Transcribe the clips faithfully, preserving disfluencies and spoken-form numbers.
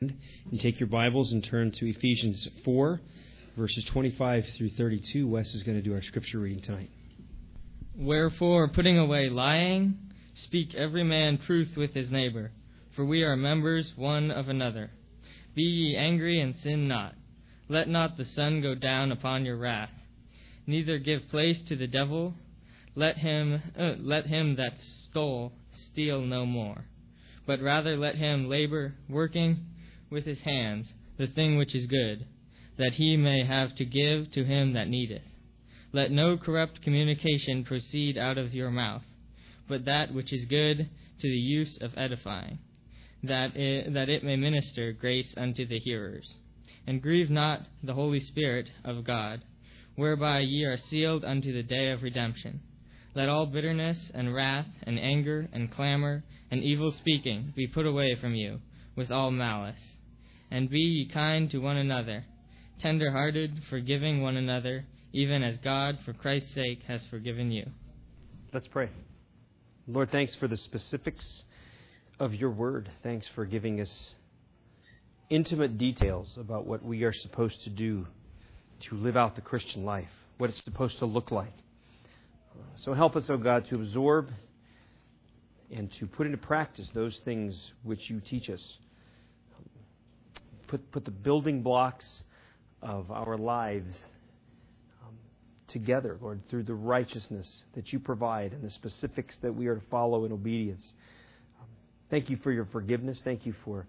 And take your Bibles and turn to Ephesians four, verses twenty-five through thirty-two. Wes is going to do our scripture reading tonight. Wherefore, putting away lying, speak every man truth with his neighbor, for we are members one of another. Be ye angry and sin not. Let not the sun go down upon your wrath. Neither give place to the devil. Let him, uh, let him that stole steal no more, but rather let him labor, working with his hands the thing which is good, that he may have to give to him that needeth. Let no corrupt communication proceed out of your mouth, but that which is good to the use of edifying, that it, that it may minister grace unto the hearers. And grieve not the Holy Spirit of God, whereby ye are sealed unto the day of redemption. Let all bitterness and wrath and anger and clamor and evil speaking be put away from you, with all malice. And be ye kind to one another, tender-hearted, forgiving one another, even as God, for Christ's sake, has forgiven you. Let's pray. Lord, thanks for the specifics of your word. Thanks for giving us intimate details about what we are supposed to do to live out the Christian life, what it's supposed to look like. So help us, O God, to absorb and to put into practice those things which you teach us. Put, put the building blocks of our lives um, together, Lord, through the righteousness that you provide and the specifics that we are to follow in obedience. Um, thank you for your forgiveness. Thank you for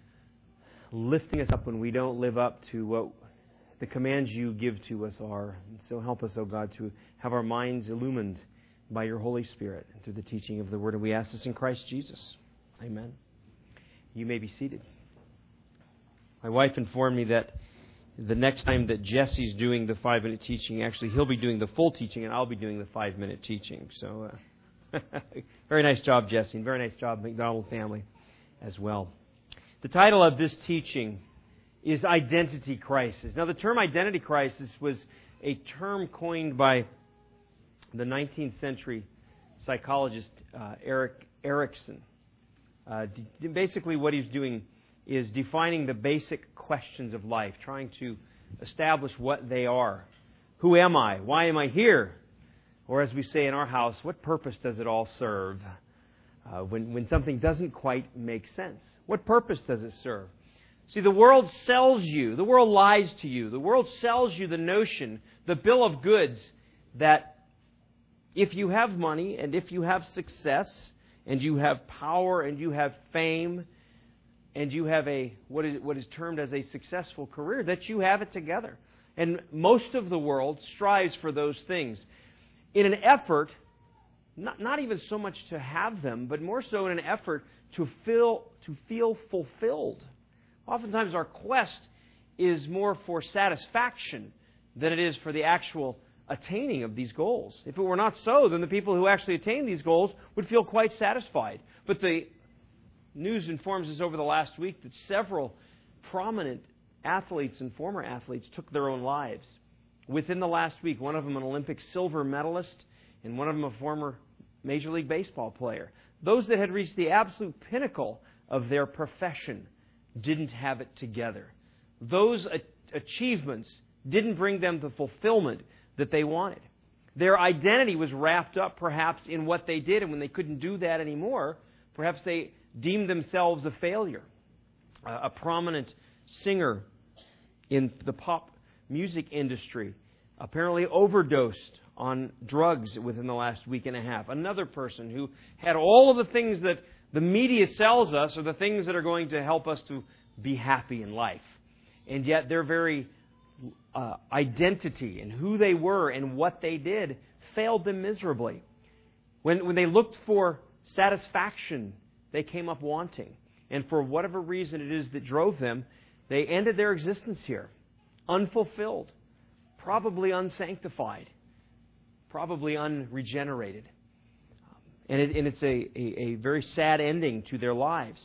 lifting us up when we don't live up to what the commands you give to us are. And so help us, O God, to have our minds illumined by your Holy Spirit and through the teaching of the Word. And we ask this in Christ Jesus. Amen. You may be seated. My wife informed me that the next time that Jesse's doing the five-minute teaching, actually he'll be doing the full teaching and I'll be doing the five-minute teaching. So, uh, very nice job, Jesse, and very nice job, McDonald family, as well. The title of this teaching is Identity Crisis. Now, the term identity crisis was a term coined by the nineteenth century psychologist uh, Erik Erikson. Uh, d- basically, what he's doing is defining the basic questions of life, trying to establish what they are. Who am I? Why am I here? Or as we say in our house, what purpose does it all serve? Uh, when, when something doesn't quite make sense. What purpose does it serve? See, the world sells you. The world lies to you. The world sells you the notion, the bill of goods, that if you have money and if you have success and you have power and you have fame and you have a what is what is termed as a successful career, that you have it together. And most of the world strives for those things in an effort, not, not even so much to have them, but more so in an effort to feel to feel fulfilled. Oftentimes our quest is more for satisfaction than it is for the actual attaining of these goals. If it were not so, then the people who actually attain these goals would feel quite satisfied. But the news informs us over the last week that several prominent athletes and former athletes took their own lives. Within the last week, one of them an Olympic silver medalist and one of them a former Major League Baseball player. Those that had reached the absolute pinnacle of their profession didn't have it together. Those a- achievements didn't bring them the fulfillment that they wanted. Their identity was wrapped up perhaps in what they did, and when they couldn't do that anymore, perhaps they deemed themselves a failure. Uh, a prominent singer in the pop music industry apparently overdosed on drugs within the last week and a half. Another person who had all of the things that the media sells us are the things that are going to help us to be happy in life. And yet their very uh, identity and who they were and what they did failed them miserably. When, when they looked for satisfaction, they came up wanting. And for whatever reason it is that drove them, they ended their existence here, unfulfilled, probably unsanctified, probably unregenerated. And, it, and it's a, a, a very sad ending to their lives.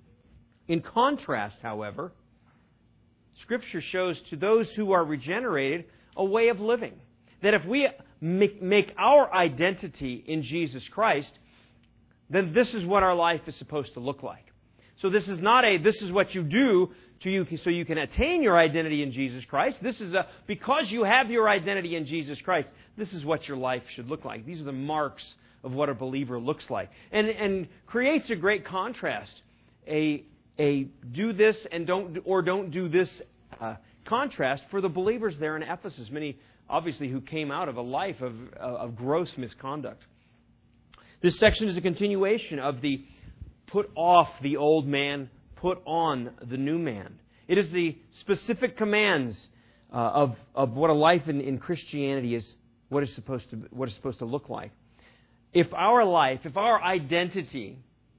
In contrast, however, Scripture shows to those who are regenerated a way of living. That if we make, make our identity in Jesus Christ, then this is what our life is supposed to look like. So this is not a, this is what you do to you so you can attain your identity in Jesus Christ. This is a, because you have your identity in Jesus Christ, this is what your life should look like. These are the marks of what a believer looks like. And, and creates a great contrast. A, a do this and don't, or don't do this uh, contrast for the believers there in Ephesus. Many, obviously, who came out of a life of, of gross misconduct. This section is a continuation of the put off the old man, put on the new man. It is the specific commands uh, of, of what a life in, in Christianity is, what is supposed to, what is supposed to look like. If our life, if our identity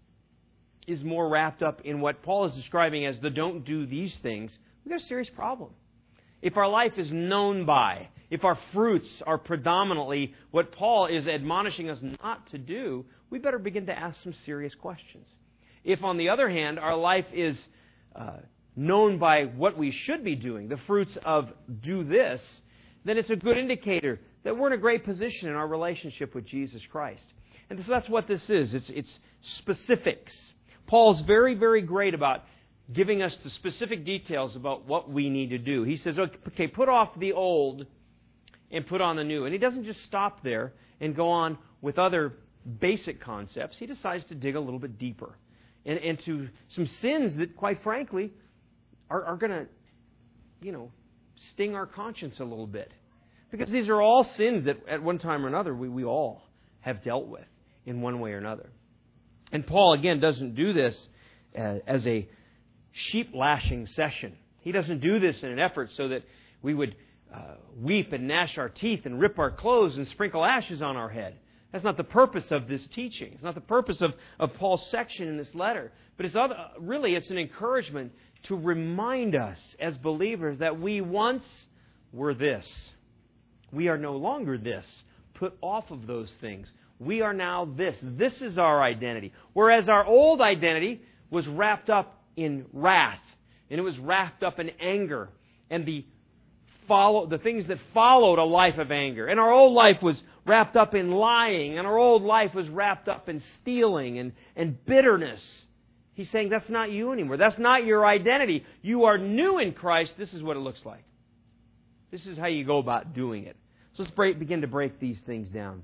is more wrapped up in what Paul is describing as the don't do these things, we've got a serious problem. If our life is known by, if our fruits are predominantly what Paul is admonishing us not to do, we better begin to ask some serious questions. If, on the other hand, our life is uh, known by what we should be doing, the fruits of do this, then it's a good indicator that we're in a great position in our relationship with Jesus Christ. And so that's what this is. It's, it's specifics. Paul's very, very great about giving us the specific details about what we need to do. He says, okay, put off the old and put on the new. And he doesn't just stop there and go on with other basic concepts. He decides to dig a little bit deeper and into some sins that, quite frankly, are, are going to, you know, sting our conscience a little bit. Because these are all sins that at one time or another we, we all have dealt with in one way or another. And Paul, again, doesn't do this uh, as a sheep lashing session. He doesn't do this in an effort so that we would uh, weep and gnash our teeth and rip our clothes and sprinkle ashes on our head. That's not the purpose of this teaching. It's not the purpose of, of Paul's section in this letter. But it's other, really it's an encouragement to remind us as believers that we once were this. We are no longer this. Put off of those things. We are now this. This is our identity. Whereas our old identity was wrapped up in wrath, and it was wrapped up in anger, and the follow the things that followed a life of anger. And our old life was wrapped up in lying, and our old life was wrapped up in stealing and, and bitterness. He's saying that's not you anymore. That's not your identity. You are new in Christ. This is what it looks like. This is how you go about doing it. So let's break, begin to break these things down.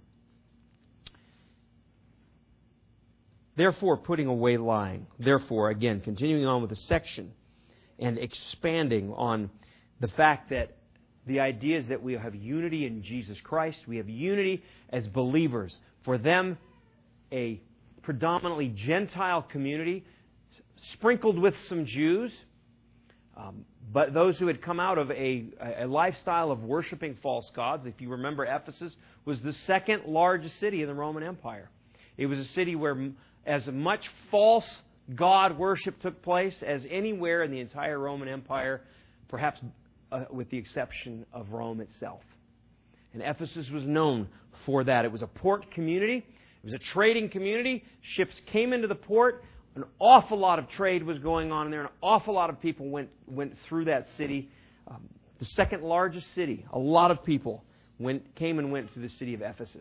Therefore, putting away lying. Therefore, again, continuing on with the section and expanding on the fact that the idea is that we have unity in Jesus Christ. We have unity as believers. For them, a predominantly Gentile community, sprinkled with some Jews, um, but those who had come out of a, a lifestyle of worshiping false gods. If you remember, Ephesus was the second largest city in the Roman Empire. It was a city where as much false god worship took place as anywhere in the entire Roman Empire, perhaps uh, with the exception of Rome itself. And Ephesus was known for that. It was a port community. It was a trading community. Ships came into the port. An awful lot of trade was going on in there. An awful lot of people went went through that city. Um, the second largest city. A lot of people went came and went through the city of Ephesus.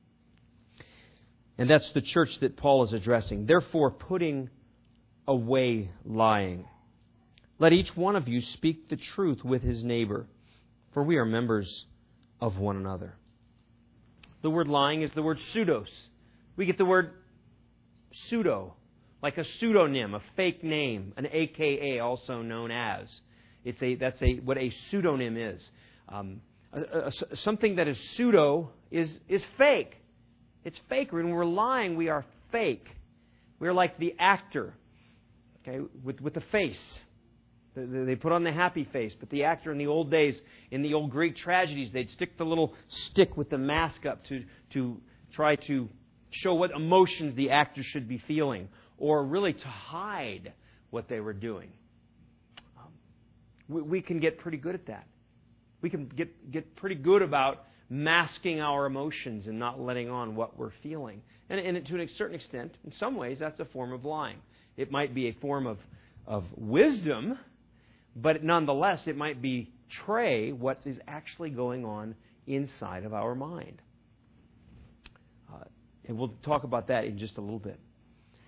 And that's the church that Paul is addressing. Therefore, putting away lying. Let each one of you speak the truth with his neighbor, for we are members of one another. The word lying is the word pseudos. We get the word pseudo, like a pseudonym, a fake name, an A K A, also known as. It's a that's a what a pseudonym is. Um, a, a, something that is pseudo is is fake. It's fake. When we're lying, we are fake. We're like the actor, okay, with with the face. They put on the happy face, but the actor in the old days, in the old Greek tragedies, they'd stick the little stick with the mask up to to try to show what emotions the actor should be feeling, or really to hide what they were doing. Um, we, we can get pretty good at that. We can get get pretty good about masking our emotions and not letting on what we're feeling. And, and to a certain extent, in some ways, that's a form of lying. It might be a form of, of wisdom, but nonetheless, it might betray what is actually going on inside of our mind. Uh, and we'll talk about that in just a little bit.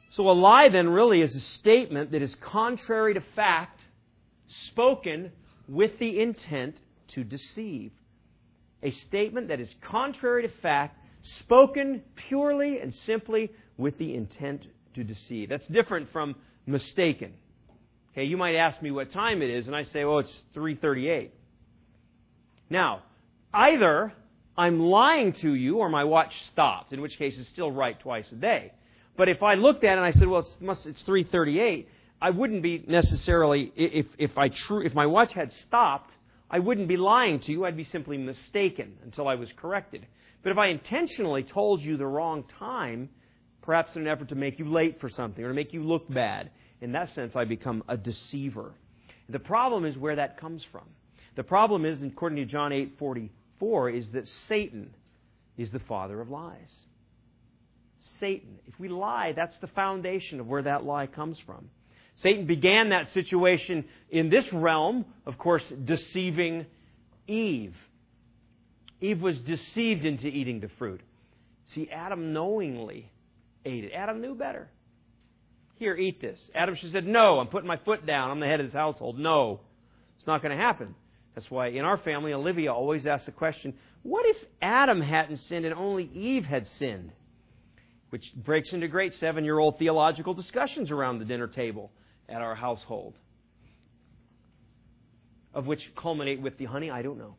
So a lie then really is a statement that is contrary to fact, spoken with the intent to deceive. A statement that is contrary to fact, spoken purely and simply with the intent to deceive. That's different from mistaken. Okay, you might ask me what time it is, and I say, oh, it's three thirty-eight. Now, either I'm lying to you or my watch stopped, in which case it's still right twice a day. But if I looked at it and I said, well, it's, must, it's three thirty-eight, I wouldn't be necessarily, if, if, I true, if my watch had stopped, I wouldn't be lying to you. I'd be simply mistaken until I was corrected. But if I intentionally told you the wrong time, perhaps in an effort to make you late for something or to make you look bad, in that sense, I become a deceiver. The problem is where that comes from. The problem is, according to John eight forty-four, is that Satan is the father of lies. Satan. If we lie, that's the foundation of where that lie comes from. Satan began that situation in this realm, of course, deceiving Eve. Eve was deceived into eating the fruit. See, Adam knowingly ate it. Adam knew better. Here, eat this. Adam should have said, no, I'm putting my foot down. I'm the head of this household. No, it's not going to happen. That's why in our family, Olivia always asks the question, what if Adam hadn't sinned and only Eve had sinned? Which breaks into great seven-year-old theological discussions around the dinner table at our household, of which culminate with the honey, I don't know.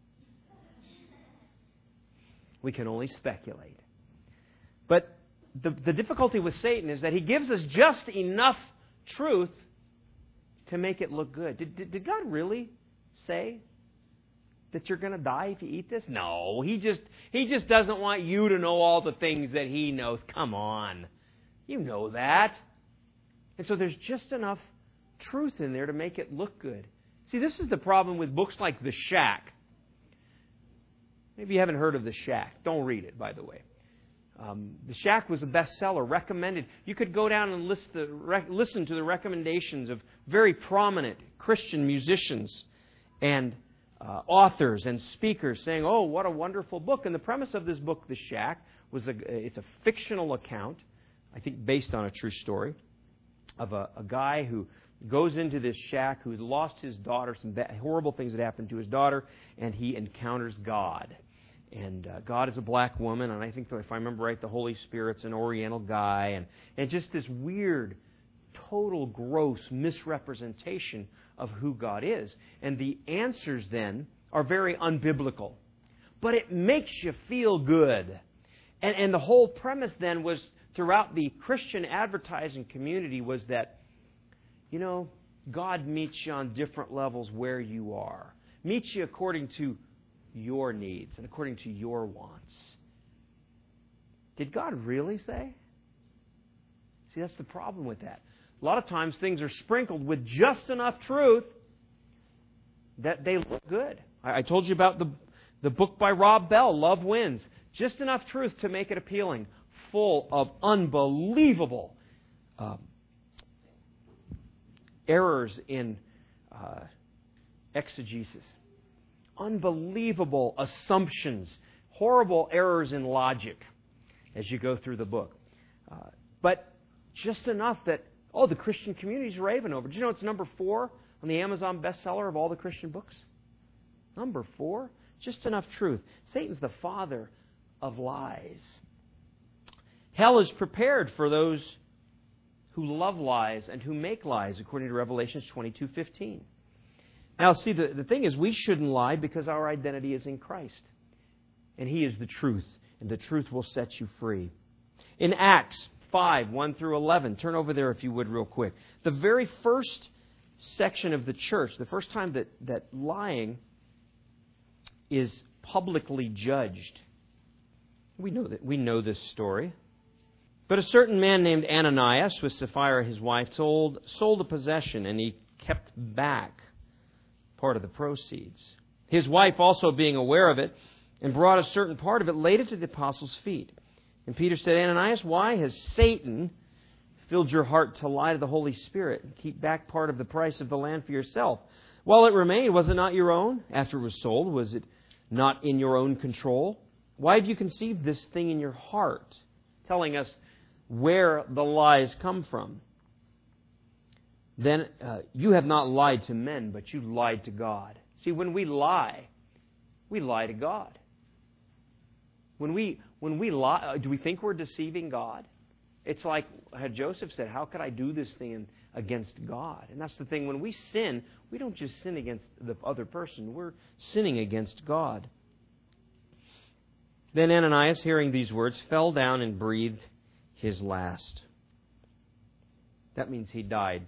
We can only speculate. But the, the difficulty with Satan is that he gives us just enough truth to make it look good. Did, did, did God really say that you're going to die if you eat this? No, he just he just doesn't want you to know all the things that he knows. Come on. You know that. And so there's just enough truth in there to make it look good. See, this is the problem with books like The Shack. Maybe you haven't heard of The Shack. Don't read it, by the way. Um, the Shack was a bestseller, recommended. You could go down and list the, rec- listen to the recommendations of very prominent Christian musicians and uh, authors and speakers saying, oh, what a wonderful book. And the premise of this book, The Shack, was a, it's a fictional account, I think based on a true story, of a, a guy who goes into this shack who lost his daughter, some bad, horrible things that happened to his daughter, and he encounters God. And uh, God is a black woman, and I think, if I remember right, the Holy Spirit's an Oriental guy, and, and just this weird, total, gross misrepresentation of who God is. And the answers then are very unbiblical. But it makes you feel good. And, and the whole premise then was, throughout the Christian advertising community, was that, you know, God meets you on different levels where you are. Meets you according to your needs and according to your wants. Did God really say? See, that's the problem with that. A lot of times things are sprinkled with just enough truth that they look good. I, I told you about the, the book by Rob Bell, Love Wins. Just enough truth to make it appealing, full of unbelievable um, errors in uh, exegesis. Unbelievable assumptions, horrible errors in logic as you go through the book. Uh, but just enough that, oh, the Christian community's raving over. Do you know it's number four on the Amazon bestseller of all the Christian books? Number four? Just enough truth. Satan's the father of lies. Hell is prepared for those who love lies and who make lies, according to Revelation twenty-two fifteen. Now, see, the, the thing is, we shouldn't lie because our identity is in Christ. And He is the truth, and the truth will set you free. In Acts five, one through eleven, turn over there if you would real quick. The very first section of the church, the first time that, that lying is publicly judged. We know that we know this story. But a certain man named Ananias, with Sapphira his wife, sold, sold a possession, and he kept back part of the proceeds. His wife also, being aware of it, and brought a certain part of it, laid it to the apostles' feet. And Peter said, Ananias, why has Satan filled your heart to lie to the Holy Spirit and keep back part of the price of the land for yourself? While it remained, was it not your own? After it was sold, was it not in your own control? Why have you conceived this thing in your heart? Telling us where the lies come from, then uh, you have not lied to men, but you lied to God. See, when we lie, we lie to God. When we when we lie, do we think we're deceiving God? It's like Joseph said, how could I do this thing against God? And that's the thing. When we sin, we don't just sin against the other person. We're sinning against God. Then Ananias, hearing these words, fell down and breathed his last. That means he died.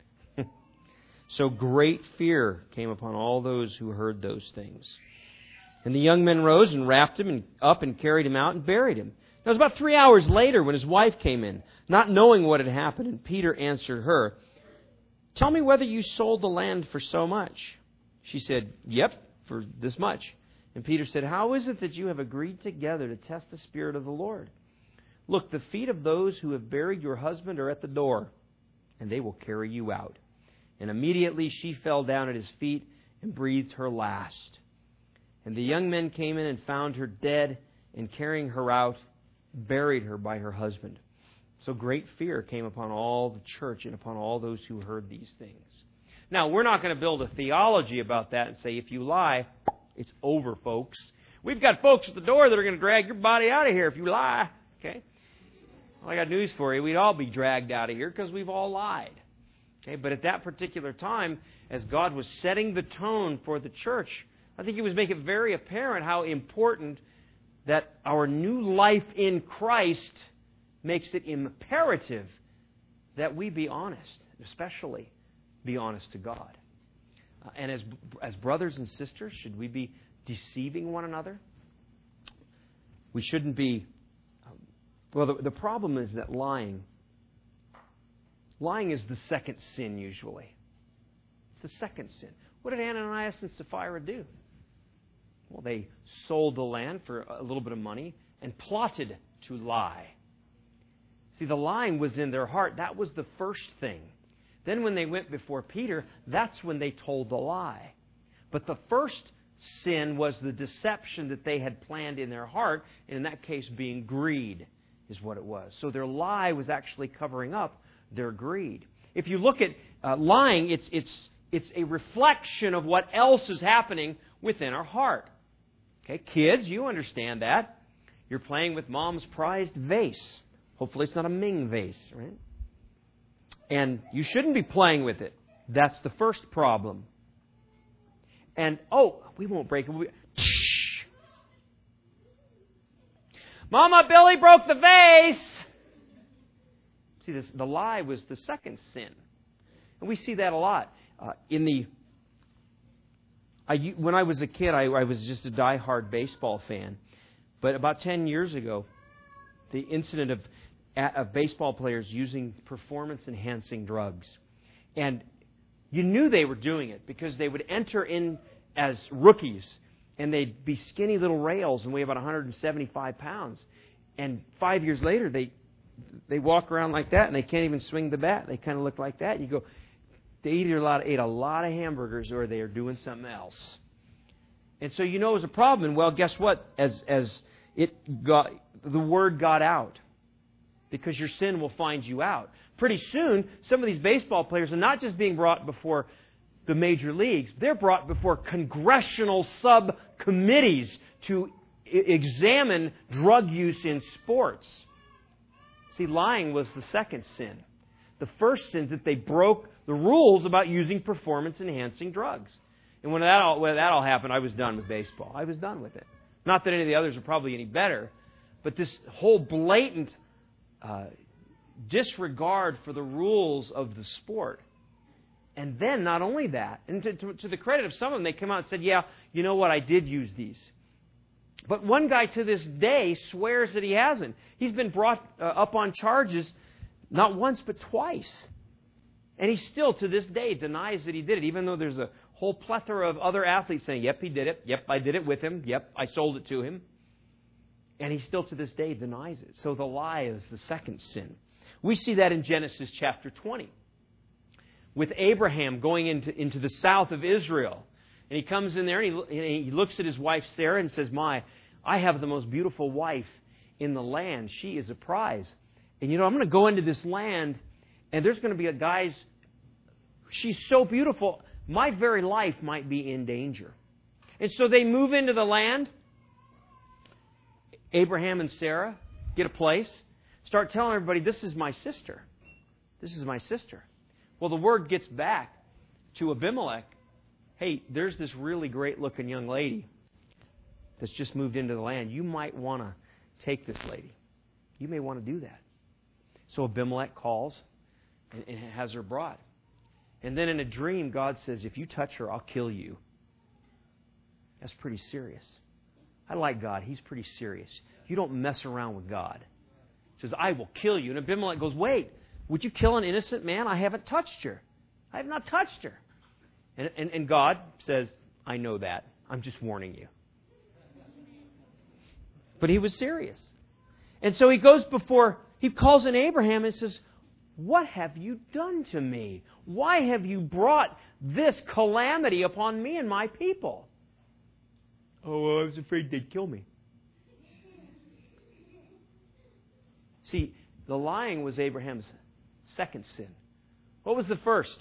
So great fear came upon all those who heard those things. And the young men rose and wrapped him up and carried him out and buried him. Now it was about three hours later when his wife came in, not knowing what had happened. And Peter answered her, "Tell me whether you sold the land for so much." She said, "Yep, for this much." And Peter said, "How is it that you have agreed together to test the Spirit of the Lord? Look, the feet of those who have buried your husband are at the door, and they will carry you out." And immediately she fell down at his feet and breathed her last. And the young men came in and found her dead, and carrying her out, buried her by her husband. So great fear came upon all the church and upon all those who heard these things. Now, we're not going to build a theology about that and say, if you lie, it's over, folks. We've got folks at the door that are going to drag your body out of here if you lie. Okay? Well, I got news for you. We'd all be dragged out of here because we've all lied. Okay? But at that particular time, as God was setting the tone for the church, I think He was making it very apparent how important that our new life in Christ makes it imperative that we be honest, especially be honest to God. Uh, and as as brothers and sisters, should we be deceiving one another? We shouldn't be... Um, well, the, the problem is that lying... Lying is the second sin, usually. It's the second sin. What did Ananias and Sapphira do? Well, they sold the land for a little bit of money and plotted to lie. See, the lying was in their heart. That was the first thing. Then when they went before Peter, that's when they told the lie. But the first sin was the deception that they had planned in their heart, and in that case being greed is what it was. So their lie was actually covering up their greed. If you look at uh, lying, it's, it's, it's a reflection of what else is happening within our heart. Okay, kids, you understand that. You're playing with mom's prized vase. Hopefully it's not a Ming vase, right? And you shouldn't be playing with it. That's the first problem. And, oh, we won't break it. Shh. Mama, Billy broke the vase. See, this, the lie was the second sin. And we see that a lot. Uh, in the, I, when I was a kid, I, I was just a diehard baseball fan. But about ten years ago, the incident of of baseball players using performance-enhancing drugs. And you knew they were doing it because they would enter in as rookies and they'd be skinny little rails and weigh about one hundred seventy-five pounds. And five years later, they they walk around like that and they can't even swing the bat. They kind of look like that. You go, they either a lot, ate a lot of hamburgers or they are doing something else. And so you know it was a problem. And well, guess what? As as it got, the word got out. Because your sin will find you out. Pretty soon, some of these baseball players are not just being brought before the major leagues. They're brought before congressional subcommittees to I- examine drug use in sports. See, lying was the second sin. The first sin is that they broke the rules about using performance-enhancing drugs. And when that all, when that all happened, I was done with baseball. I was done with it. Not that any of the others are probably any better, but this whole blatant Uh, disregard for the rules of the sport. And then not only that, and to, to, to the credit of some of them, they came out and said, yeah, you know what, I did use these. But one guy to this day swears that he hasn't. He's been brought uh, up on charges not once but twice. And he still to this day denies that he did it, even though there's a whole plethora of other athletes saying, yep, he did it. Yep, I did it with him. Yep, I sold it to him. And he still to this day denies it. So the lie is the second sin. We see that in Genesis chapter twenty. With Abraham going into, into the south of Israel. And he comes in there and he, and he looks at his wife Sarah and says, my, I have the most beautiful wife in the land. She is a prize. And you know, I'm going to go into this land, and there's going to be a guy's, she's so beautiful, my very life might be in danger. And so they move into the land. Abraham and Sarah get a place, start telling everybody, this is my sister. This is my sister. Well, the word gets back to Abimelech. Hey, there's this really great-looking young lady that's just moved into the land. You might want to take this lady. You may want to do that. So Abimelech calls and, and has her brought. And then in a dream, God says, if you touch her, I'll kill you. That's pretty serious. I like God. He's pretty serious. You don't mess around with God. He says, I will kill you. And Abimelech goes, wait, would you kill an innocent man? I haven't touched her. I have not touched her. And, and, and God says, I know that. I'm just warning you. But he was serious. And so he goes before, he calls in Abraham and says, what have you done to me? Why have you brought this calamity upon me and my people? Oh, well, I was afraid they'd kill me. See, the lying was Abraham's second sin. What was the first?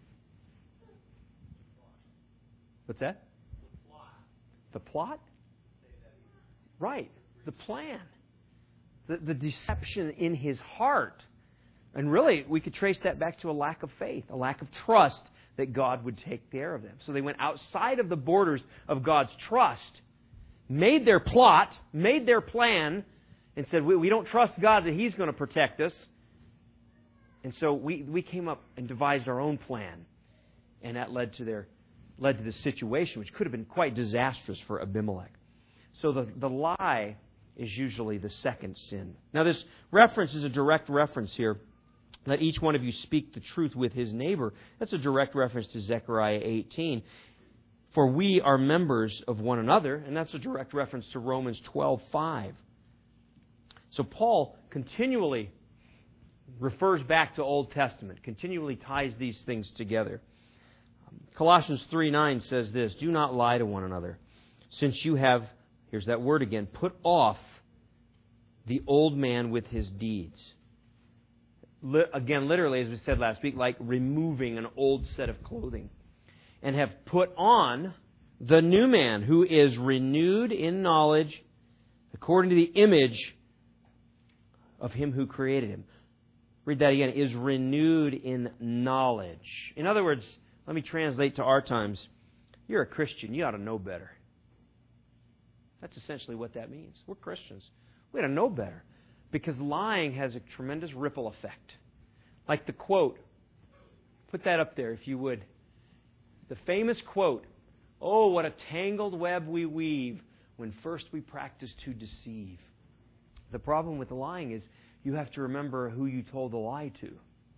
What's that? The plot? Right. The plan. The, the deception in his heart. And really, we could trace that back to a lack of faith, a lack of trust that God would take care of them. So they went outside of the borders of God's trust, made their plot, made their plan, and said, we, we don't trust God that He's going to protect us. And so we, we came up and devised our own plan. And that led to their led to this situation, which could have been quite disastrous for Abimelech. So the, the lie is usually the second sin. Now this reference is a direct reference here. Let each one of you speak the truth with his neighbor. That's a direct reference to Zechariah eighteen. For we are members of one another, and that's a direct reference to Romans twelve five. So Paul continually refers back to Old Testament, continually ties these things together. Colossians three nine says this, do not lie to one another, since you have, here's that word again, put off the old man with his deeds. Again, literally, as we said last week, like removing an old set of clothing. And have put on the new man, who is renewed in knowledge according to the image of Him who created him. Read that again. Is renewed in knowledge. In other words, let me translate to our times. You're a Christian. You ought to know better. That's essentially what that means. We're Christians. We ought to know better. Because lying has a tremendous ripple effect. Like the quote. Put that up there if you would. The famous quote, oh, what a tangled web we weave when first we practice to deceive. The problem with the lying is you have to remember who you told the lie to.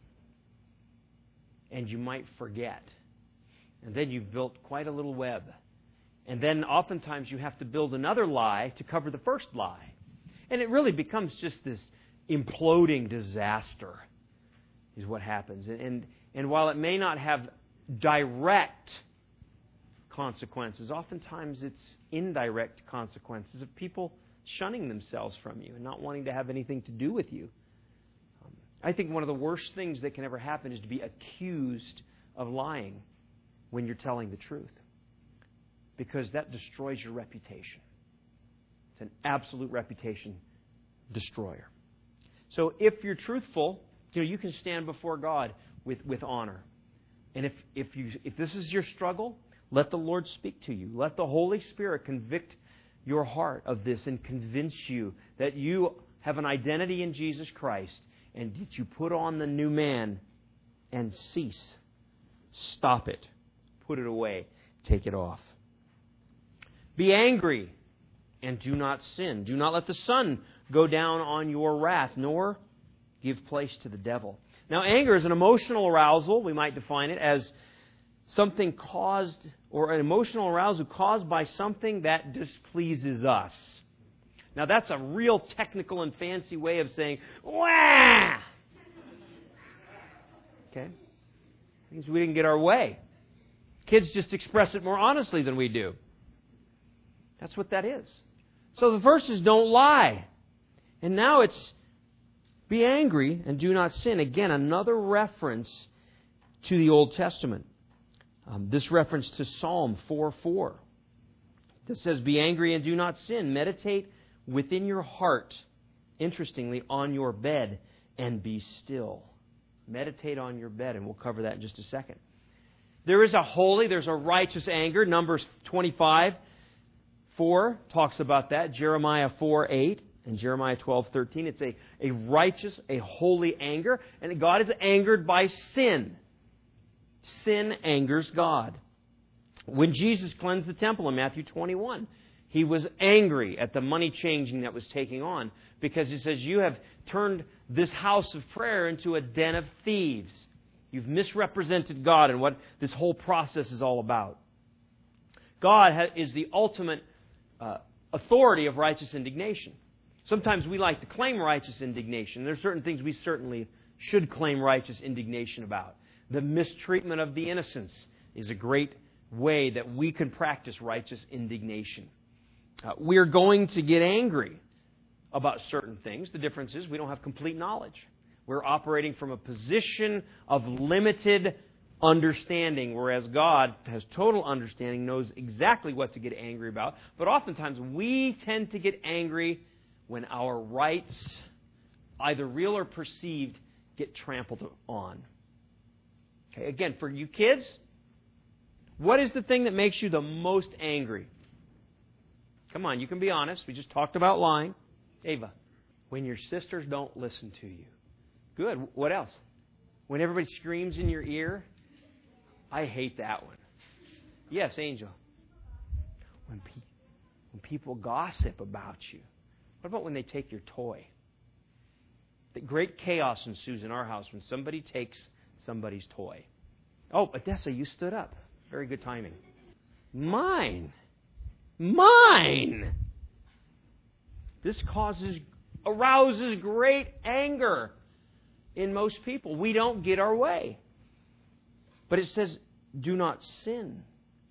And you might forget. And then you've built quite a little web. And then oftentimes you have to build another lie to cover the first lie. And it really becomes just this imploding disaster is what happens. And, and, and while it may not have direct consequences, oftentimes it's indirect consequences of people shunning themselves from you and not wanting to have anything to do with you. Um, I think one of the worst things that can ever happen is to be accused of lying when you're telling the truth, because that destroys your reputation. It's an absolute reputation destroyer. So if you're truthful, you know, you can stand before God with, with honor. And if, if you if this is your struggle, let the Lord speak to you. Let the Holy Spirit convict your heart of this and convince you that you have an identity in Jesus Christ and that you put on the new man and cease. Stop it. Put it away. Take it off. Be angry and do not sin. Do not let the sun go down on your wrath, nor give place to the devil. Now, anger is an emotional arousal. We might define it as something caused, or an emotional arousal caused by something that displeases us. Now, that's a real technical and fancy way of saying, wah! Okay? Means we didn't get our way. Kids just express it more honestly than we do. That's what that is. So the first is don't lie. And now it's Be angry and do not sin. Again, another reference to the Old Testament. Um, this reference to Psalm four four. That says, be angry and do not sin. Meditate within your heart, interestingly, on your bed, and be still. Meditate on your bed, and we'll cover that in just a second. There is a holy, there's a righteous anger. Numbers twenty-five four talks about that. Jeremiah four eight and Jeremiah twelve thirteen. It's a, a righteous, a holy anger. And God is angered by sin. Sin angers God. When Jesus cleansed the temple in Matthew twenty-one, He was angry at the money changing that was taking on, because He says, you have turned this house of prayer into a den of thieves. You've misrepresented God and what this whole process is all about. God is the ultimate uh, authority of righteous indignation. Sometimes we like to claim righteous indignation. There are certain things we certainly should claim righteous indignation about. The mistreatment of the innocents is a great way that we can practice righteous indignation. Uh, we're going to get angry about certain things. The difference is we don't have complete knowledge. We're operating from a position of limited understanding, whereas God has total understanding, knows exactly what to get angry about. But oftentimes we tend to get angry when our rights, either real or perceived, get trampled on. Okay, again, for you kids, what is the thing that makes you the most angry? Come on, you can be honest. We just talked about lying. Ava, when your sisters don't listen to you. Good. What else? When everybody screams in your ear. I hate that one. Yes, Angel. When, pe- when people gossip about you. What about when they take your toy? The great chaos ensues in our house when somebody takes somebody's toy. Oh, Odessa, you stood up. Very good timing. Mine. Mine. This causes, arouses great anger in most people. We don't get our way. But it says, do not sin.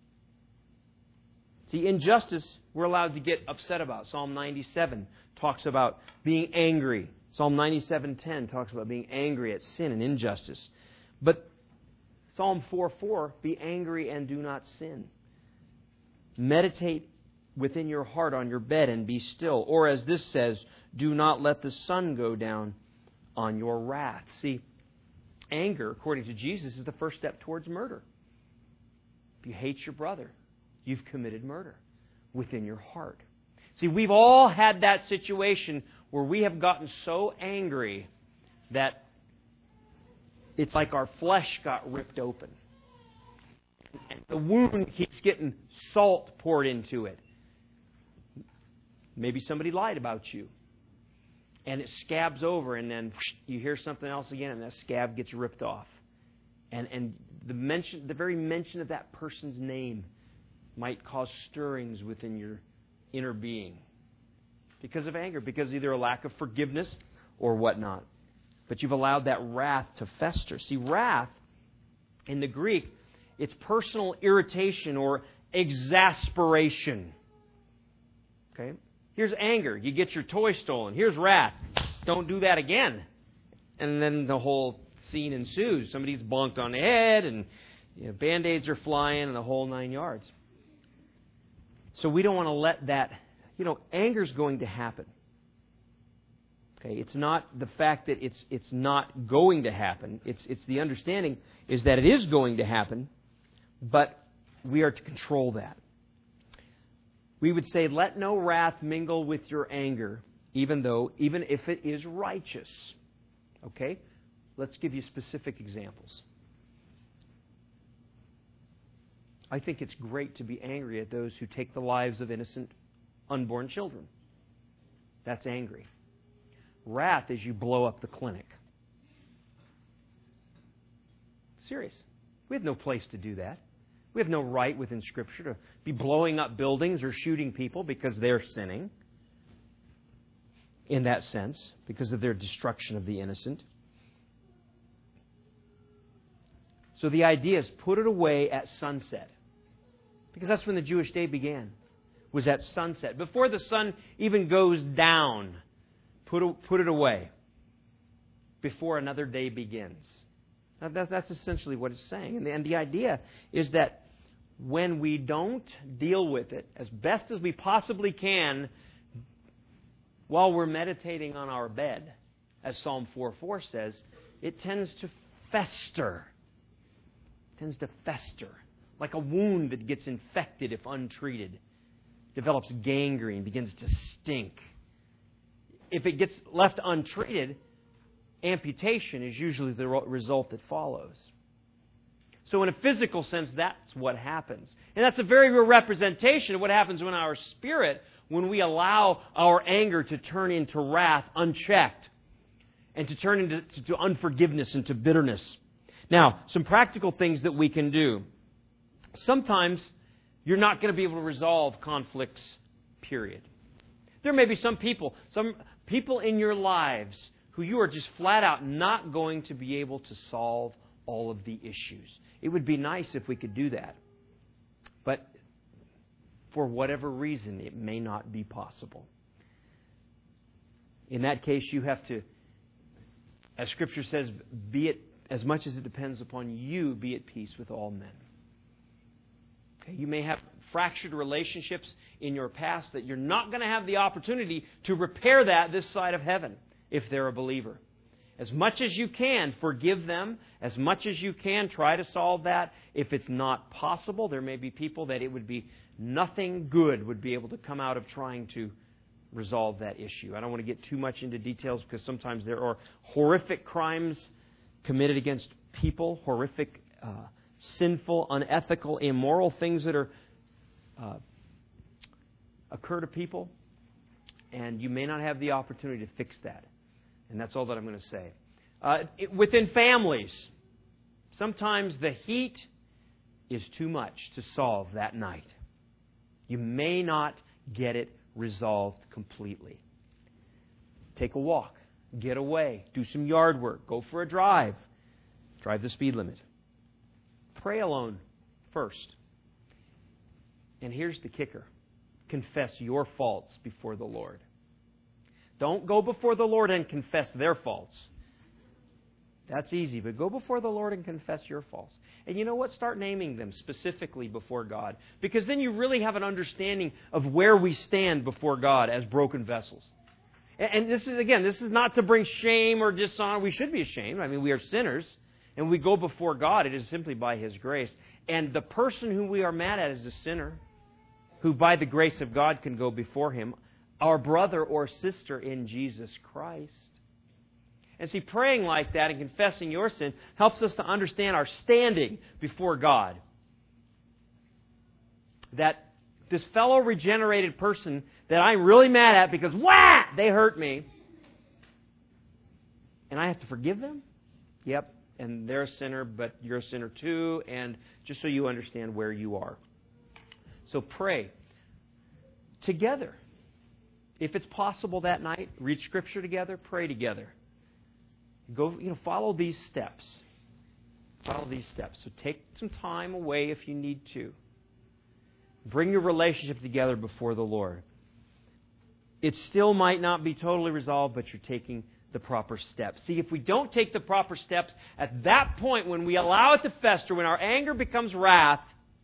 See, injustice we're allowed to get upset about. Psalm ninety-seven talks about being angry. Psalm ninety-seven ten talks about being angry at sin and injustice. But Psalm four four, be angry and do not sin. Meditate within your heart on your bed and be still. Or as this says, do not let the sun go down on your wrath. See, anger, according to Jesus, is the first step towards murder. If you hate your brother, you've committed murder within your heart. See, we've all had that situation where we have gotten so angry that it's like our flesh got ripped open. And the wound keeps getting salt poured into it. Maybe somebody lied about you. And it scabs over, and then you hear something else again, and that scab gets ripped off. And and the mention, the very mention of that person's name might cause stirrings within your inner being. Because of anger, because of either a lack of forgiveness or whatnot. But you've allowed that wrath to fester. See, wrath, in the Greek, it's personal irritation or exasperation. Okay? Here's anger. You get your toy stolen. Here's wrath. Don't do that again. And then the whole scene ensues. Somebody's bonked on the head, and you know, Band-Aids are flying, and the whole nine yards. So we don't want to let that, you know, anger's going to happen. Okay, it's not the fact that it's it's not going to happen. It's it's the understanding is that it is going to happen, but we are to control that. We would say, let no wrath mingle with your anger, even though, even if it is righteous. Okay? Let's give you specific examples. I think it's great to be angry at those who take the lives of innocent, unborn children. That's angry. Wrath is you blow up the clinic. Serious. We have no place to do that. We have no right within Scripture to be blowing up buildings or shooting people because they're sinning. In that sense, because of their destruction of the innocent. So the idea is put it away at sunset. Because that's when the Jewish day began. Was at sunset. Before the sun even goes down, put, put it away. before another day begins. Now, that's, that's essentially what it's saying. And the, and the idea is that when we don't deal with it as best as we possibly can while we're meditating on our bed, as Psalm four four says, it tends to fester. It tends to fester. Like a wound that gets infected if untreated. Develops gangrene, begins to stink. If it gets left untreated, amputation is usually the result that follows. So in a physical sense, that's what happens. And that's a very real representation of what happens when our spirit, when we allow our anger to turn into wrath unchecked and to turn into to, to unforgiveness and to bitterness. Now, some practical things that we can do. Sometimes you're not going to be able to resolve conflicts, period. There may be some people, some people in your lives who you are just flat out not going to be able to solve all of the issues. It would be nice if we could do that. But for whatever reason, it may not be possible. In that case, you have to, as Scripture says, be it as much as it depends upon you, be at peace with all men. Okay, you may have fractured relationships in your past that you're not going to have the opportunity to repair that this side of heaven if they're a believer. As much as you can, forgive them. As much as you can, try to solve that. If it's not possible, there may be people that it would be nothing good would be able to come out of trying to resolve that issue. I don't want to get too much into details because sometimes there are horrific crimes committed against people, horrific uh, sinful, unethical, immoral things that are uh, occur to people, and you may not have the opportunity to fix that. And that's all that I'm going to say. Uh, it, within families, sometimes the heat is too much to solve that night. You may not get it resolved completely. Take a walk. Get away. Do some yard work. Go for a drive. Drive the speed limit. Pray alone first. And here's the kicker. Confess your faults before the Lord. Don't go before the Lord and confess their faults. That's easy, but go before the Lord and confess your faults. And you know what? Start naming them specifically before God. Because then you really have an understanding of where we stand before God as broken vessels. And this is, again, this is not to bring shame or dishonor. We should be ashamed. I mean, we are sinners. And we go before God. It is simply by His grace. And the person who we are mad at is the sinner, who by the grace of God can go before Him, our brother or sister in Jesus Christ. And see, praying like that and confessing your sin helps us to understand our standing before God. That this fellow regenerated person that I'm really mad at because, wah, they hurt me. And I have to forgive them? Yep. And they're a sinner, but you're a sinner too. And just so you understand where you are. So pray together. If it's possible that night, read Scripture together, pray together. Go, you know, follow these steps. Follow these steps. So take some time away if you need to. Bring your relationship together before the Lord. It still might not be totally resolved, but you're taking the proper steps. See, if we don't take the proper steps, at that point when we allow it to fester, when our anger becomes wrath,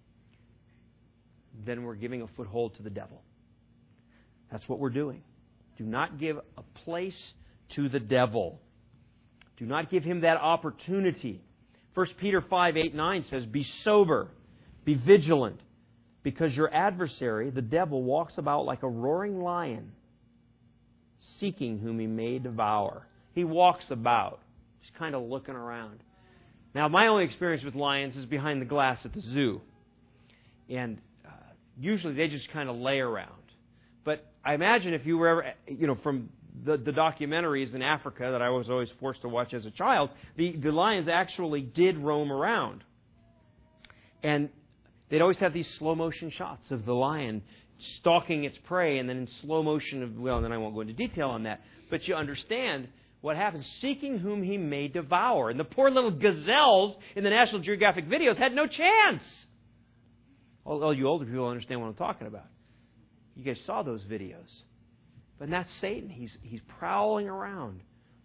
then we're giving a foothold to the devil. That's what we're doing. Do not give a place to the devil. Do not give him that opportunity. First Peter five, eight, nine says, be sober, be vigilant, because your adversary, the devil, walks about like a roaring lion, seeking whom he may devour. He walks about, just kind of looking around. Now, my only experience with lions is behind the glass at the zoo. And uh, usually they just kind of lay around. But I imagine if you were ever, you know, from the, the documentaries in Africa that I was always forced to watch as a child, the, the lions actually did roam around. And they'd always have these slow motion shots of the lion stalking its prey, and then in slow motion of, well, then I won't go into detail on that. But you understand what happens, seeking whom he may devour. And the poor little gazelles in the National Geographic videos had no chance. All, all you older people understand what I'm talking about. You guys saw those videos. But that's Satan. He's, he's prowling around,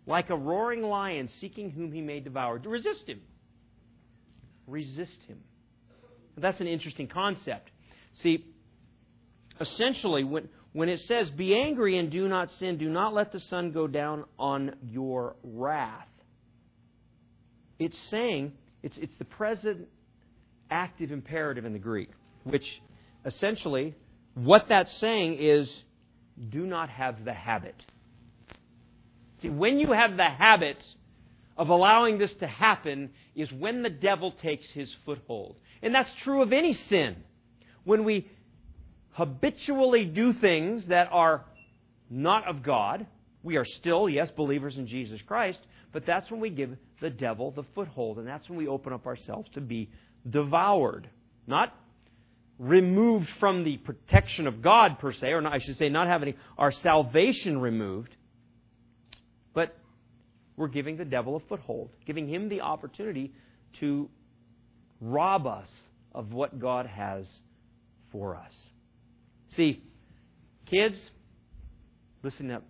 like a roaring lion seeking whom he may devour. Resist him. Resist him. That's an interesting concept. See, essentially, when, when it says, be angry and do not sin, do not let the sun go down on your wrath, it's saying, it's, it's the present active imperative in the Greek, which essentially, what that's saying is, do not have the habit. See, when you have the habit of allowing this to happen is when the devil takes his foothold. And that's true of any sin. When we habitually do things that are not of God, we are still, yes, believers in Jesus Christ, but that's when we give the devil the foothold, and that's when we open up ourselves to be devoured. Not removed from the protection of God, per se, or not, I should say, not having our salvation removed, but we're giving the devil a foothold, giving him the opportunity to rob us of what God has for us. See, kids, listen up.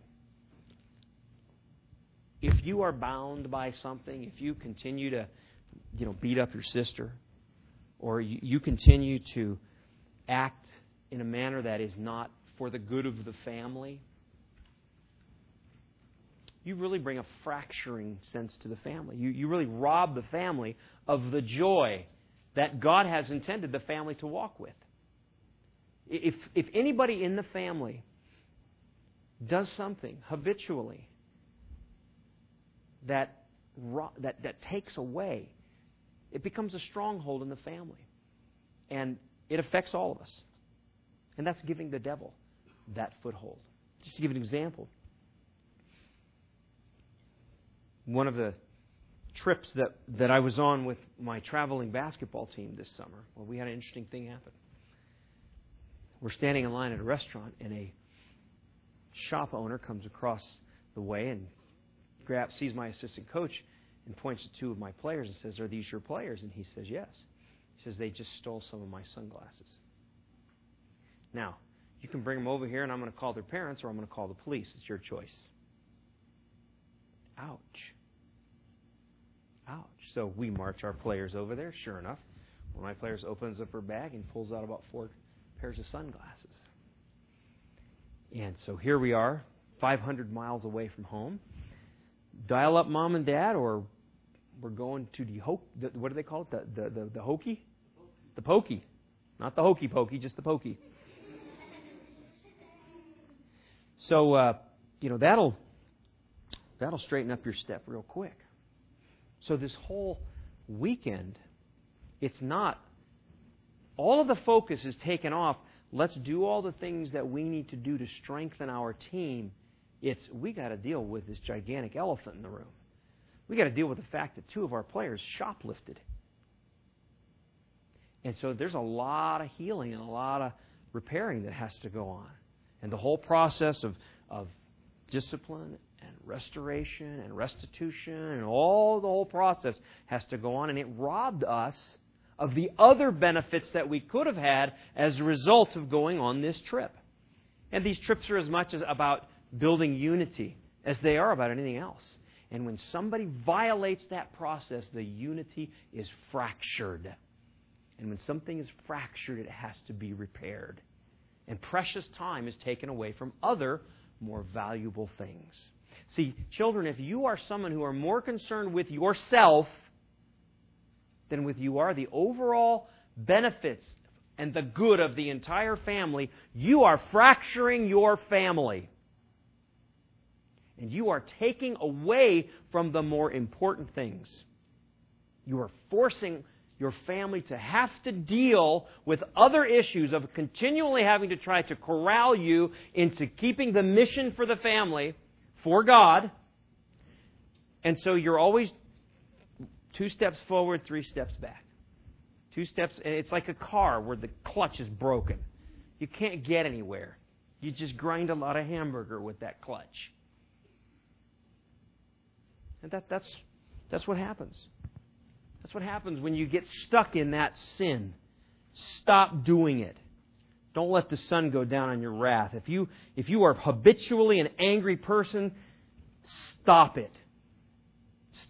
If you are bound by something, if you continue to, you know, beat up your sister, or you, you continue to act in a manner that is not for the good of the family, you really bring a fracturing sense to the family. You, you really rob the family of the joy that God has intended the family to walk with. If, if anybody in the family does something habitually that, that, that takes away, it becomes a stronghold in the family. And it affects all of us. And that's giving the devil that foothold. Just to give an example, one of the trips that, that I was on with my traveling basketball team this summer, well, we had an interesting thing happen. We're standing in line at a restaurant, and a shop owner comes across the way and grabs, sees my assistant coach and points to two of my players and says, "Are these your players?" And he says, "Yes." He says, "They just stole some of my sunglasses." Now, you can bring them over here, and I'm going to call their parents, or I'm going to call the police. It's your choice. Ouch. Ouch. So we march our players over there. Sure enough, one of my players opens up her bag and pulls out about four pairs of sunglasses. And so here we are, five hundred miles away from home. Dial up mom and dad, or we're going to the, ho- the what do they call it? The the the, the hokey? The pokey. Not the hokey pokey, just the pokey. So, uh, you know, that'll that'll straighten up your step real quick. So this whole weekend, it's not, all of the focus is taken off, let's do all the things that we need to do to strengthen our team. It's, we got to deal with this gigantic elephant in the room. We got to deal with the fact that two of our players shoplifted. And so there's a lot of healing and a lot of repairing that has to go on. And the whole process of, of discipline and restoration and restitution and all the whole process has to go on. And it robbed us of the other benefits that we could have had as a result of going on this trip. And these trips are as much as about building unity as they are about anything else. And when somebody violates that process, the unity is fractured. And when something is fractured, it has to be repaired. And precious time is taken away from other, more valuable things. See, children, if you are someone who are more concerned with yourself than with you are the overall benefits and the good of the entire family, you are fracturing your family. And you are taking away from the more important things. You are forcing your family to have to deal with other issues of continually having to try to corral you into keeping the mission for the family for God. And so you're always two steps forward, three steps back. Two steps, and it's like a car where the clutch is broken. You can't get anywhere. You just grind a lot of hamburger with that clutch. And that, that's, that's what happens. That's what happens when you get stuck in that sin. Stop doing it. Don't let the sun go down on your wrath. If you, if you are habitually an angry person, stop it.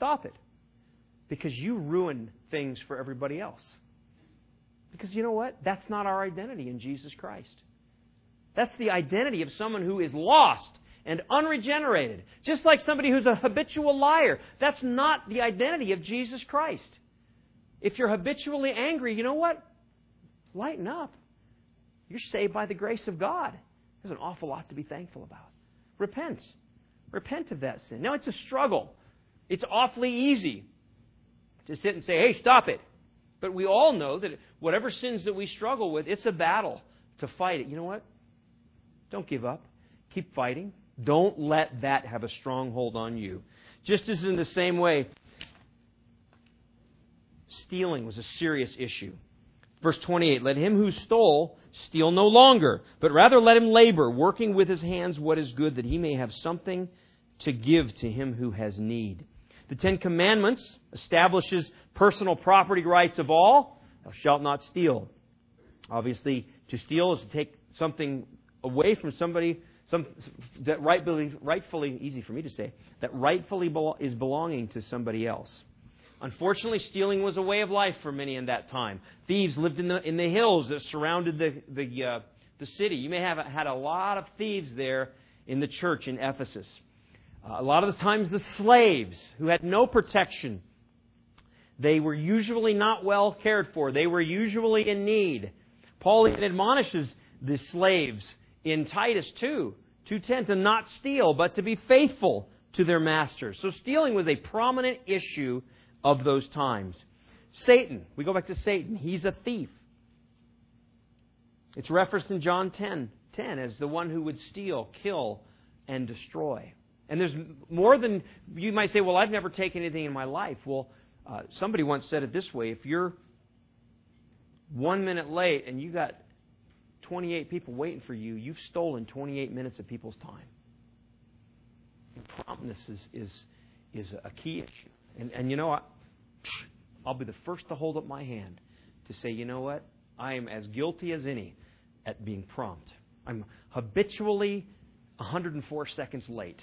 stop it. Because you ruin things for everybody else. Because you know what? That's not our identity in Jesus Christ. That's the identity of someone who is lost and unregenerated. Just like somebody who's a habitual liar. That's not the identity of Jesus Christ. If you're habitually angry, you know what? Lighten up. You're saved by the grace of God. There's an awful lot to be thankful about. Repent. Repent of that sin. Now, it's a struggle. It's awfully easy to sit and say, hey, stop it. But we all know that whatever sins that we struggle with, it's a battle to fight it. You know what? Don't give up. Keep fighting. Don't let that have a stronghold on you. Just as in the same way, stealing was a serious issue. Verse twenty-eight, let him who stole steal no longer, but rather let him labor, working with his hands what is good, that he may have something to give to him who has need. The Ten Commandments establishes personal property rights of all. Thou shalt not steal. Obviously, to steal is to take something away from somebody some, that rightfully, rightfully, easy for me to say, that rightfully belo- is belonging to somebody else. Unfortunately, stealing was a way of life for many in that time. Thieves lived in the in the hills that surrounded the the uh, the city. You may have had a lot of thieves there in the church in Ephesus. Uh, a lot of the times, the slaves who had no protection. They were usually not well cared for. They were usually in need. Paul even admonishes the slaves in Titus two, two ten, to not steal, but to be faithful to their masters. So stealing was a prominent issue of those times. Satan, we go back to Satan. He's a thief. It's referenced in John ten ten as the one who would steal, kill, and destroy. And there's more than, you might say, well, I've never taken anything in my life. Well, uh, somebody once said it this way: if you're one minute late and you got twenty-eight people waiting for you, you've stolen twenty-eight minutes of people's time. And promptness is, is, is a key issue. And, and you know what? I'll be the first to hold up my hand to say, you know what? I am as guilty as any at being prompt. I'm habitually one hundred four seconds late.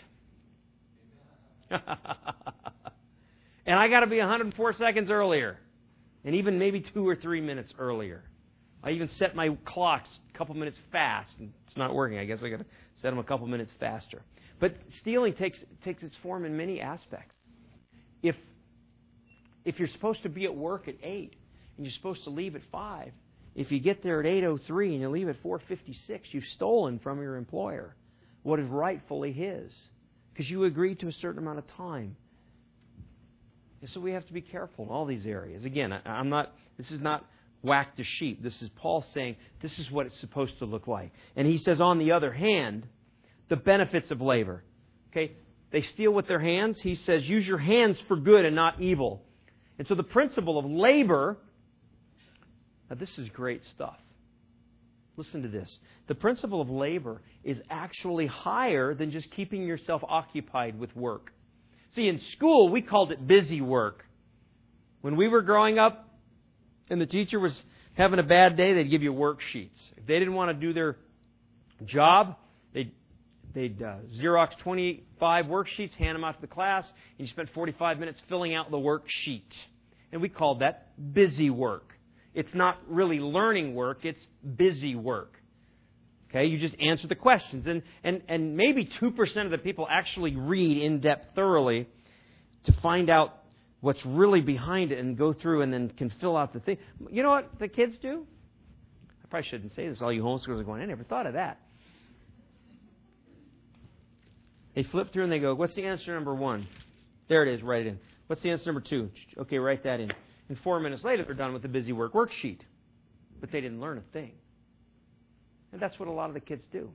And I got to be one hundred four seconds earlier. And even maybe two or three minutes earlier. I even set my clocks a couple minutes fast. And it's not working. I guess I got to set them a couple minutes faster. But stealing takes takes its form in many aspects. If if you're supposed to be at work at eight and you're supposed to leave at five, if you get there at eight oh three and you leave at four fifty-six, you've stolen from your employer what is rightfully his because you agreed to a certain amount of time. And so we have to be careful in all these areas. Again, I, I'm not. This is not whack the sheep. This is Paul saying this is what it's supposed to look like. And he says, on the other hand, the benefits of labor. Okay. They steal with their hands. He says, use your hands for good and not evil. And so the principle of labor, now this is great stuff. Listen to this. The principle of labor is actually higher than just keeping yourself occupied with work. See, in school, we called it busy work. When we were growing up and the teacher was having a bad day, they'd give you worksheets. If they didn't want to do their job, they'd They'd uh, Xerox twenty-five worksheets, hand them out to the class, and you spent forty-five minutes filling out the worksheet. And we called that busy work. It's not really learning work, it's busy work. Okay, you just answer the questions. And, and, and maybe two percent of the people actually read in depth thoroughly to find out what's really behind it and go through and then can fill out the thing. You know what the kids do? I probably shouldn't say this. All you homeschoolers are going, I never thought of that. They flip through and they go, what's the answer number one? There it is, write it in. What's the answer number two? Okay, write that in. And four minutes later, they're done with the busy work worksheet. But they didn't learn a thing. And that's what a lot of the kids do.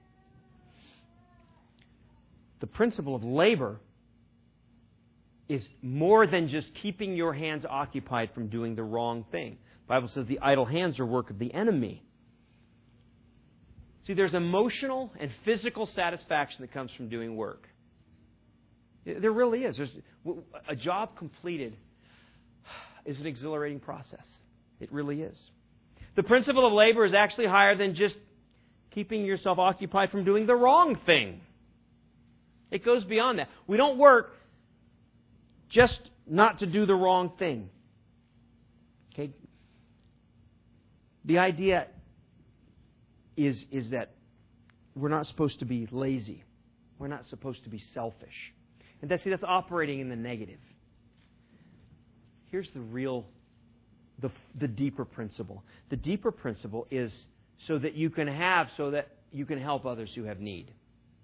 The principle of labor is more than just keeping your hands occupied from doing the wrong thing. The Bible says the idle hands are work of the enemy. See, there's emotional and physical satisfaction that comes from doing work. There really is. There's, a job completed is an exhilarating process. It really is. The principle of labor is actually higher than just keeping yourself occupied from doing the wrong thing. It goes beyond that. We don't work just not to do the wrong thing. Okay? The idea is, is that we're not supposed to be lazy. We're not supposed to be selfish. And that's, see, that's operating in the negative. Here's the real, the, the deeper principle. The deeper principle is so that you can have, so that you can help others who have need.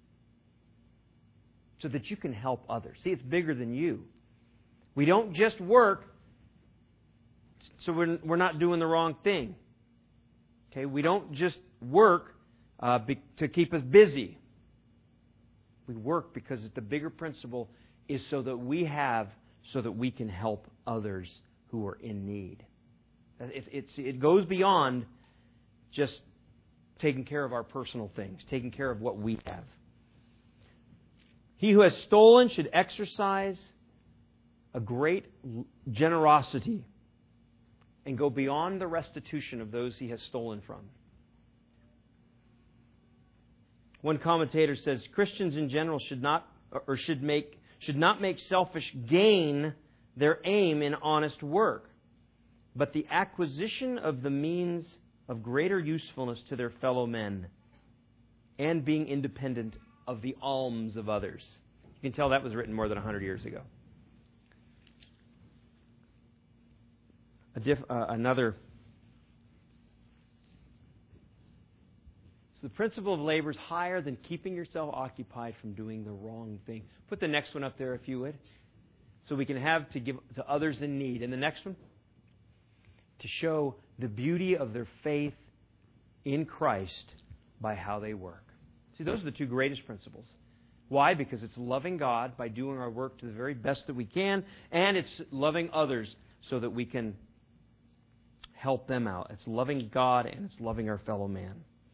So that you can help others. See, it's bigger than you. We don't just work so we're, we're not doing the wrong thing. Okay, we don't just work uh, be, to keep us busy. We work because the bigger principle is so that we have, so that we can help others who are in need. It, it's, it goes beyond just taking care of our personal things, taking care of what we have. He who has stolen should exercise a great generosity and go beyond the restitution of those he has stolen from. One commentator says Christians in general should not or should make should not make selfish gain their aim in honest work, but the acquisition of the means of greater usefulness to their fellow men and being independent of the alms of others. You can tell that was written more than one hundred years ago. A diff, uh, another. So the principle of labor is higher than keeping yourself occupied from doing the wrong thing. Put the next one up there if you would. So we can have to give to others in need. And the next one, to show the beauty of their faith in Christ by how they work. See, those are the two greatest principles. Why? Because it's loving God by doing our work to the very best that we can, and it's loving others so that we can help them out. It's loving God and it's loving our fellow man.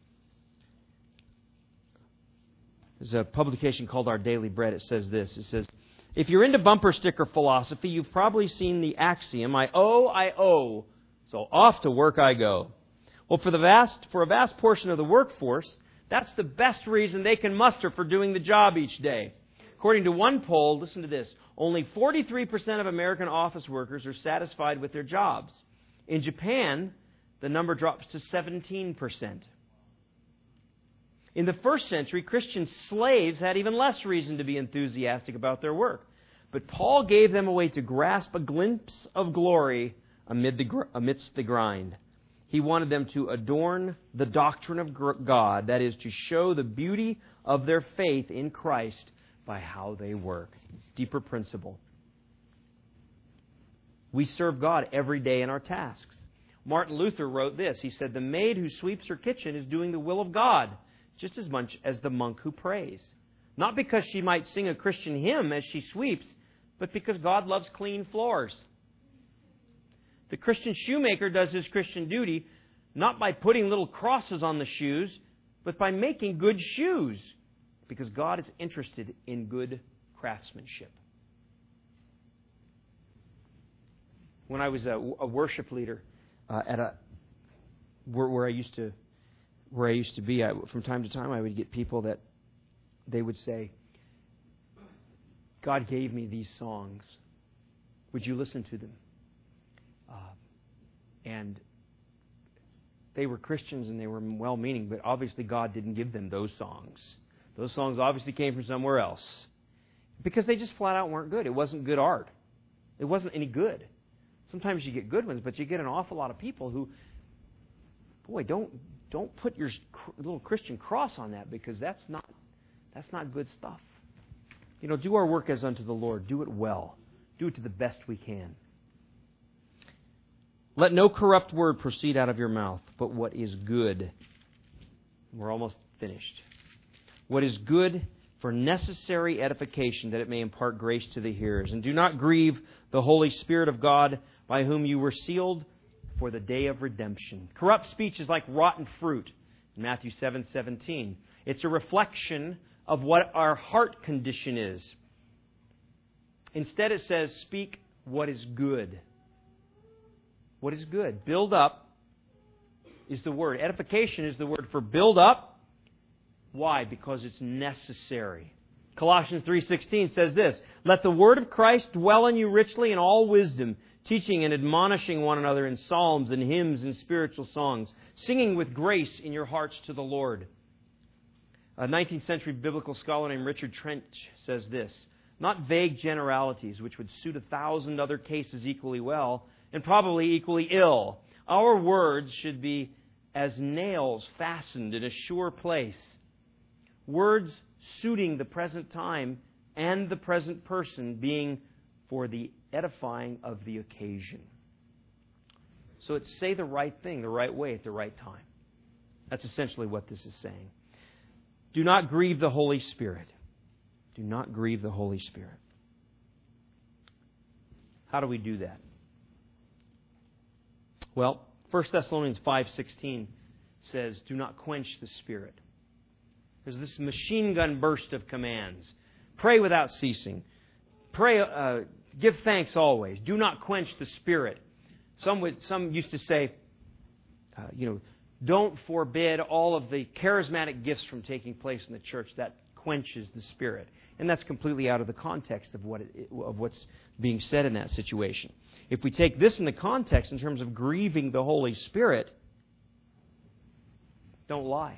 There's a publication called Our Daily Bread. It says this. It says, if you're into bumper sticker philosophy, you've probably seen the axiom, I owe, I owe, so off to work I go. Well, for the vast, for a vast portion of the workforce, that's the best reason they can muster for doing the job each day. According to one poll, listen to this, only forty-three percent of American office workers are satisfied with their jobs. In Japan, the number drops to seventeen percent. In the first century, Christian slaves had even less reason to be enthusiastic about their work. But Paul gave them a way to grasp a glimpse of glory amid the, amidst the grind. He wanted them to adorn the doctrine of God, that is, to show the beauty of their faith in Christ by how they work. Deeper principle. We serve God every day in our tasks. Martin Luther wrote this. He said, the maid who sweeps her kitchen is doing the will of God just as much as the monk who prays. Not because she might sing a Christian hymn as she sweeps, but because God loves clean floors. The Christian shoemaker does his Christian duty not by putting little crosses on the shoes, but by making good shoes, because God is interested in good craftsmanship. When I was a, a worship leader uh, at a where, where I used to where I used to be, I, from time to time I would get people that they would say, God gave me these songs. Would you listen to them? Uh, and they were Christians and they were well-meaning, but obviously God didn't give them those songs. Those songs obviously came from somewhere else. Because they just flat out weren't good. It wasn't good art. It wasn't any good. Sometimes you get good ones, but you get an awful lot of people who, boy, don't don't put your little Christian cross on that, because that's not that's not good stuff. You know, do our work as unto the Lord. Do it well. Do it to the best we can. Let no corrupt word proceed out of your mouth, but what is good. We're almost finished. What is good for necessary edification, that it may impart grace to the hearers. And do not grieve the Holy Spirit of God, by whom you were sealed for the day of redemption. Corrupt speech is like rotten fruit, in Matthew seven seventeen. It's a reflection of what our heart condition is. Instead, it says, speak what is good. What is good? Build up is the word. Edification is the word for build up. Why? Because it's necessary. Colossians three sixteen says this, "Let the word of Christ dwell in you richly in all wisdom, teaching and admonishing one another in psalms and hymns and spiritual songs, singing with grace in your hearts to the Lord." A nineteenth century biblical scholar named Richard Trench says this, "Not vague generalities which would suit a thousand other cases equally well and probably equally ill. Our words should be as nails fastened in a sure place. Words suiting the present time and the present person, being for the edifying of the occasion." So it's say the right thing the right way at the right time. That's essentially what this is saying. Do not grieve the Holy Spirit. Do not grieve the Holy Spirit. How do we do that? Well, First Thessalonians five sixteen says, "Do not quench the Spirit." There's this machine gun burst of commands. Pray without ceasing. Pray, uh, give thanks always. Do not quench the Spirit. Some would, some used to say, uh, you know, don't forbid all of the charismatic gifts from taking place in the church. That quenches the Spirit. And that's completely out of the context of what it, of what's being said in that situation. If we take this in the context in terms of grieving the Holy Spirit, don't lie.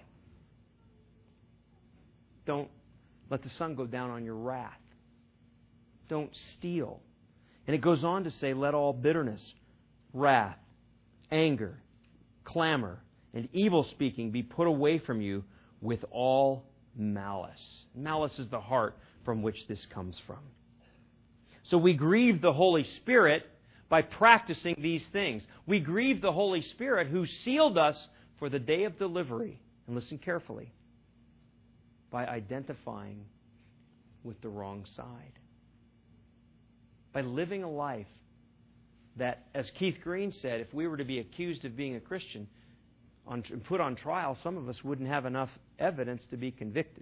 Don't let the sun go down on your wrath. Don't steal. And it goes on to say, let all bitterness, wrath, anger, clamor, and evil speaking be put away from you with all malice. Malice is the heart from which this comes from. So we grieve the Holy Spirit by practicing these things. We grieve the Holy Spirit who sealed us for the day of delivery. And listen carefully. By identifying with the wrong side. By living a life that, as Keith Green said, if we were to be accused of being a Christian and put on trial, some of us wouldn't have enough evidence to be convicted.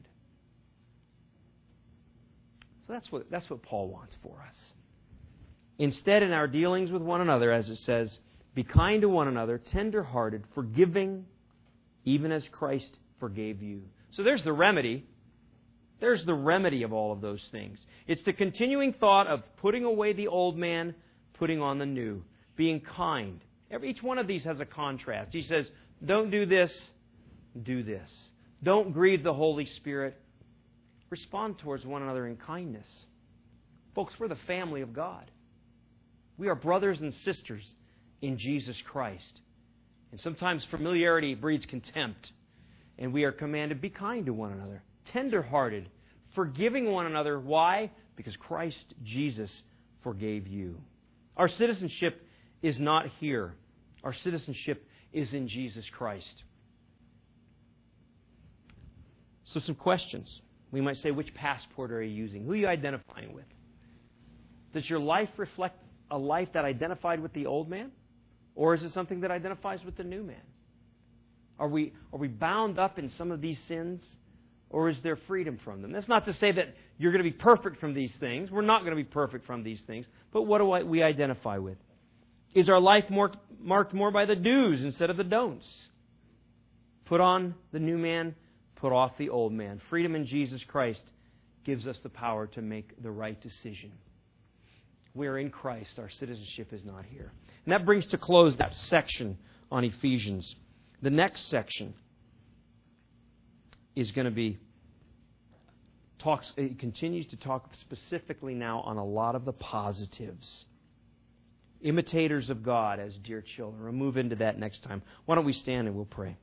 So that's what, that's what Paul wants for us. Instead, in our dealings with one another, as it says, be kind to one another, tender-hearted, forgiving, even as Christ forgave you. So there's the remedy. There's the remedy of all of those things. It's the continuing thought of putting away the old man, putting on the new, being kind. Every, each one of these has a contrast. He says, don't do this, do this. Don't grieve the Holy Spirit. Respond towards one another in kindness. Folks, we're the family of God. We are brothers and sisters in Jesus Christ. And sometimes familiarity breeds contempt. And we are commanded, be kind to one another, tender-hearted, forgiving one another. Why? Because Christ Jesus forgave you. Our citizenship is not here. Our citizenship is in Jesus Christ. So some questions. We might say, which passport are you using? Who are you identifying with? Does your life reflect a life that identified with the old man? Or is it something that identifies with the new man? Are we, are we bound up in some of these sins? Or is there freedom from them? That's not to say that you're going to be perfect from these things. We're not going to be perfect from these things. But what do I, we identify with? Is our life more, marked more by the do's instead of the don'ts? Put on the new man, put off the old man. Freedom in Jesus Christ gives us the power to make the right decision. We are in Christ. Our citizenship is not here. And that brings to close that section on Ephesians. The next section is going to be, talks, it continues to talk specifically now on a lot of the positives. Imitators of God as dear children. We'll move into that next time. Why don't we stand and we'll pray.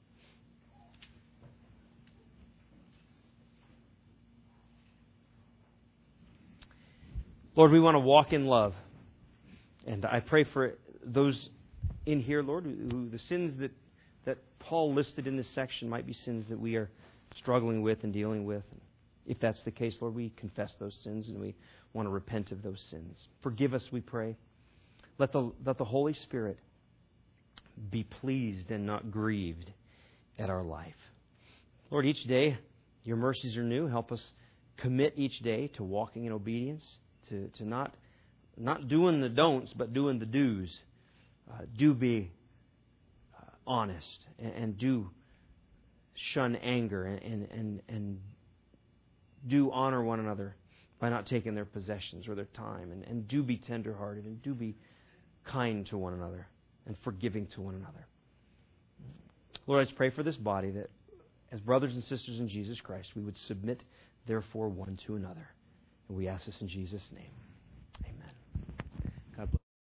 Lord, we want to walk in love. And I pray for those in here, Lord, who the sins that, that Paul listed in this section might be sins that we are struggling with and dealing with. If that's the case, Lord, we confess those sins and we want to repent of those sins. Forgive us, we pray. Let the, let the Holy Spirit be pleased and not grieved at our life. Lord, each day your mercies are new. Help us commit each day to walking in obedience, to, to not, not doing the don'ts, but doing the do's. Uh, do be uh, honest and, and do shun anger and, and, and, and do honor one another by not taking their possessions or their time, and, and do be tenderhearted, and do be kind to one another and forgiving to one another. Lord, I just pray for this body that as brothers and sisters in Jesus Christ, we would submit, therefore, one to another. And we ask this in Jesus' name.